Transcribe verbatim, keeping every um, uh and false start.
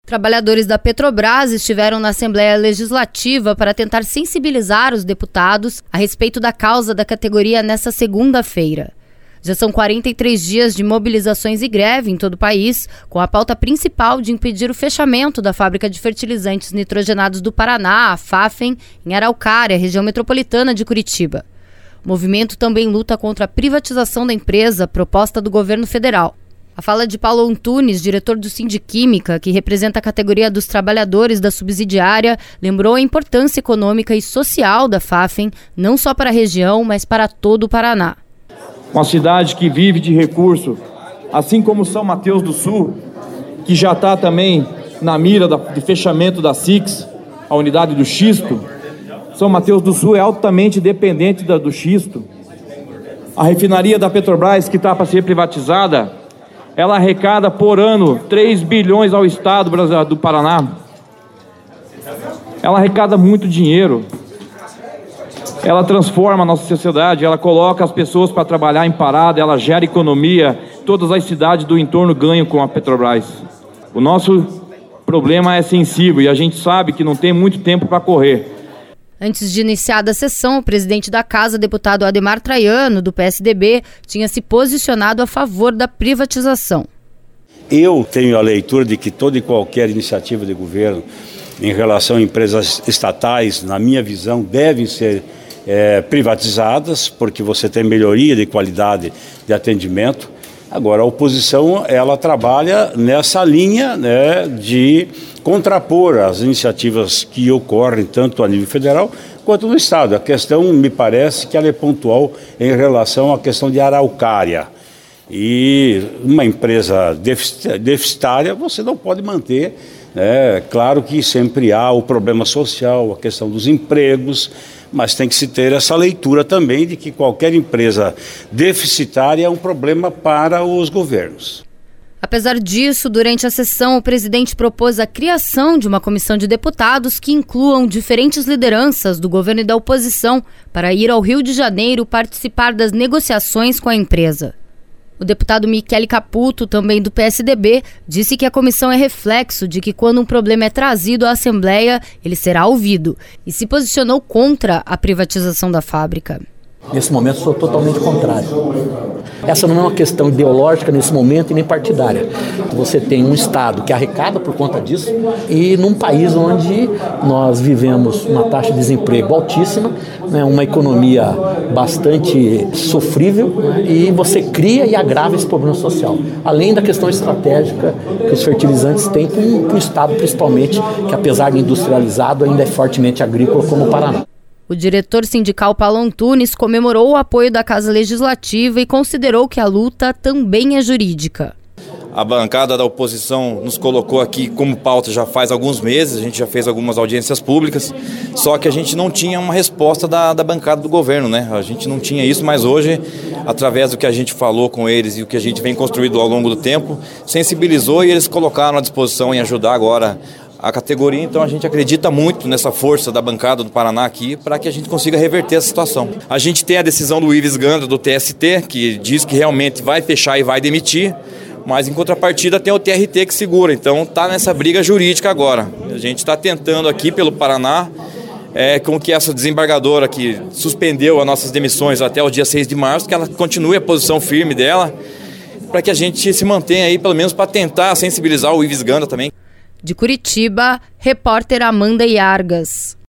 Trabalhadores da Petrobras estiveram na Assembleia Legislativa para tentar sensibilizar os deputados a respeito da causa da categoria nesta segunda-feira. Já são quarenta e três dias de mobilizações e greve em todo o país, com a pauta principal de impedir o fechamento da fábrica de fertilizantes nitrogenados do Paraná, a Fafem, em Araucária, região metropolitana de Curitiba. O movimento também luta contra a privatização da empresa proposta do governo federal. A fala de Paulo Antunes, diretor do Sindiquímica, que representa a categoria dos trabalhadores da subsidiária, lembrou a importância econômica e social da Fafem, não só para a região, mas para todo o Paraná. Uma cidade que vive de recurso, assim como São Mateus do Sul, que já está também na mira de fechamento da S I X, a unidade do xisto. São Mateus do Sul é altamente dependente do xisto. A refinaria da Petrobras, que está para ser privatizada, ela arrecada por ano três bilhões ao estado do Paraná. Ela arrecada muito dinheiro. Ela transforma a nossa sociedade, ela coloca as pessoas para trabalhar em parada, ela gera economia. Todas as cidades do entorno ganham com a Petrobras. O nosso problema é sensível e a gente sabe que não tem muito tempo para correr. Antes de iniciar a sessão, o presidente da Casa, deputado Ademar Traiano, do P S D B, tinha se posicionado a favor da privatização. Eu tenho a leitura de que toda e qualquer iniciativa de governo em relação a empresas estatais, na minha visão, devem ser é, privatizadas, porque você tem melhoria de qualidade de atendimento. Agora, a oposição, ela trabalha nessa linha, né, de contrapor as iniciativas que ocorrem tanto a nível federal quanto no estado. A questão, me parece, que ela é pontual em relação à questão de Araucária. E uma empresa deficitária você não pode manter, né? Claro que sempre há o problema social, a questão dos empregos, mas tem que se ter essa leitura também de que qualquer empresa deficitária é um problema para os governos. Apesar disso, durante a sessão, o presidente propôs a criação de uma comissão de deputados que incluam diferentes lideranças do governo e da oposição para ir ao Rio de Janeiro participar das negociações com a empresa. O deputado Michele Caputo, também do P S D B, disse que a comissão é reflexo de que quando um problema é trazido à Assembleia, ele será ouvido, e se posicionou contra a privatização da fábrica. Nesse momento, sou totalmente contrário. Essa não é uma questão ideológica nesse momento e nem partidária. Você tem um Estado que arrecada por conta disso e num país onde nós vivemos uma taxa de desemprego altíssima, né, uma economia bastante sofrível, né, e você cria e agrava esse problema social. Além da questão estratégica que os fertilizantes têm para o Estado, principalmente, que apesar de industrializado, ainda é fortemente agrícola como o Paraná. O diretor sindical Paulo Antunes comemorou o apoio da Casa Legislativa e considerou que a luta também é jurídica. A bancada da oposição nos colocou aqui como pauta já faz alguns meses, a gente já fez algumas audiências públicas, só que a gente não tinha uma resposta da, da bancada do governo, né? A gente não tinha isso, mas hoje, através do que a gente falou com eles e o que a gente vem construindo ao longo do tempo, sensibilizou e eles colocaram à disposição em ajudar agora a categoria. Então a gente acredita muito nessa força da bancada do Paraná aqui para que a gente consiga reverter essa situação. A gente tem a decisão do Ives Gandra do T S T, que diz que realmente vai fechar e vai demitir, mas em contrapartida tem o T R T que segura, então está nessa briga jurídica agora. A gente está tentando aqui pelo Paraná, é, com que essa desembargadora que suspendeu as nossas demissões até o dia seis de março, que ela continue a posição firme dela, para que a gente se mantenha aí, pelo menos para tentar sensibilizar o Ives Gandra também. De Curitiba, repórter Amanda Iargas.